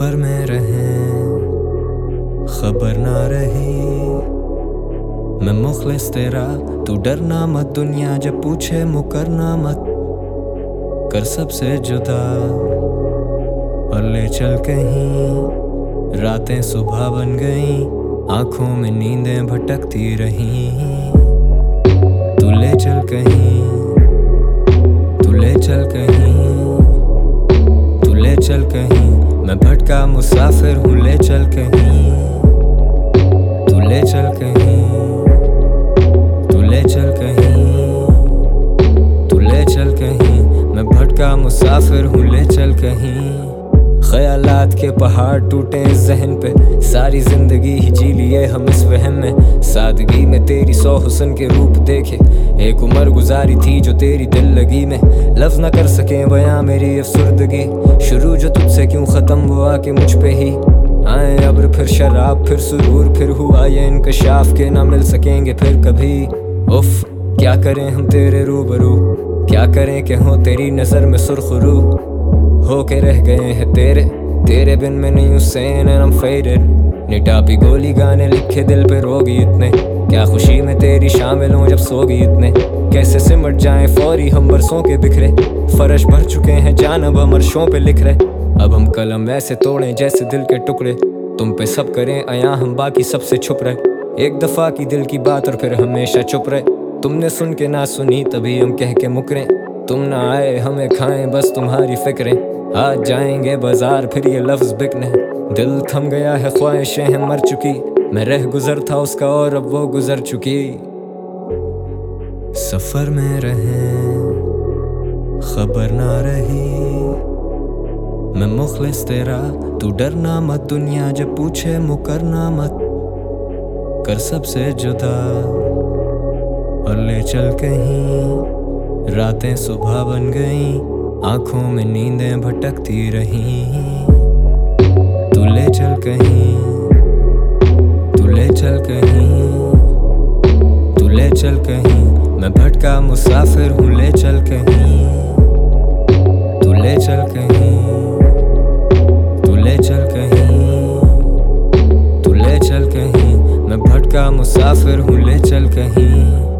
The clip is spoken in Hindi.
सफर में रहें खबर ना रही। मैं मुखलिस तेरा, तू डरना मत, दुनिया जब पूछे मुकरना मत। कर सबसे जुदा और ले चल कहीं, रातें सुबह बन गई, आंखों में नींदें भटकती रहीं। तू ले चल कहीं, तू ले चल कहीं, तू ले चल कहीं। मैं भटका मुसाफिर हूँ, ले चल कहीं। तू ले चल कहीं, तू ले चल कहीं, तू ले चल कहीं। मैं भटका मुसाफिर हूँ, ले चल कहीं। ख्यालात के पहाड़ टूटे इस जहन पे, सारी जिंदगी ही जी लिए हम इस वहम में। सादगी में तेरी 100 हुस्न के रूप देखे, एक उम्र गुजारी थी जो तेरी दिल लगी में। लफ्ज न कर सके बयां मेरी अफसुर्दगी, शुरू जो तुझसे क्यों खत्म वो आके मुझ पे ही। आए अब्र फिर शराब फिर सुरूर, फिर हुआ ये इंकशाफ के ना मिल सकेंगे फिर कभी। उफ क्या करें हम तेरे रूबरू, क्या करें कि हो तेरी नजर में सुरखरू। हो के रह गए हैं तेरे बिन में नहीं Hussain and I am faded. निटापी गोली गाने लिखे दिल पे रोगी इतने, क्या खुशी में तेरी शामिल हूँ जब सोगी इतने। कैसे सिमट जाएं फौरी हम बरसों के बिखरे, फर्श भर चुके हैं जान अब हम अर्शों पे लिख रहे। अब हम कलम ऐसे तोड़ें जैसे दिल के टुकड़े, तुम पे सब करें अया हम बाकी सबसे छुप रहे। एक दफा की दिल की बात और फिर हमेशा चुप रहे। तुमने सुन के ना सुनी तभी हम कह के मुकरे, तुम ना आए हमें खाएं बस तुम्हारी फिक्रें। आज जाएंगे बाजार फिर ये लफ्ज बिकने, दिल थम गया है ख्वाहिशें हैं मर चुकी। मैं रह गुजर था उसका और अब वो गुजर चुकी। सफर में रहें खबर ना रही। मैं मुखलिस तेरा, तू डरना मत, दुनिया जब पूछे मुकरना मत। कर सबसे जुदा और ले चल कहीं, रातें सुबह बन गई, आंखों में नींदें भटकती रहीं। तू ले चल कहीं, तू ले चल कहीं, तू ले चल कहीं। मैं भटका मुसाफिर हूँ, ले चल कहीं। तू ले चल कहीं, तू ले चल कहीं, तू ले चल कहीं। मैं भटका मुसाफिर हूँ, ले चल कहीं।